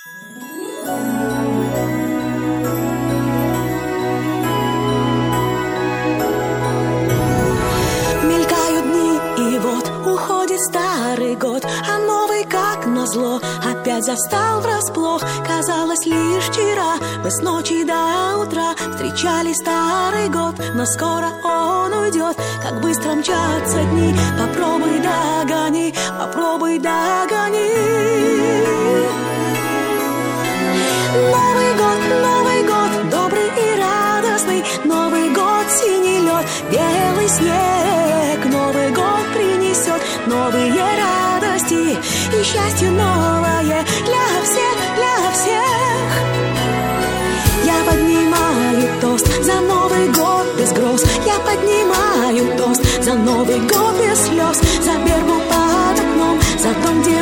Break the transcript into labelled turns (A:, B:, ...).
A: Мелькают дни, и вот уходит старый год, а новый, как назло, опять застал врасплох. Казалось, лишь вчера мы с ночи до утра встречали старый год, но скоро он уйдет, как быстро мчатся дни. Попробуй догони, попробуй догони. Новый год, добрый и радостный, Новый год, синий лед, белый снег. Новый год принесет новые радости и счастье новое для всех, для всех. Я поднимаю тост за Новый год без гроз, я поднимаю тост за Новый год без слез, за вербу под окном, за дом, где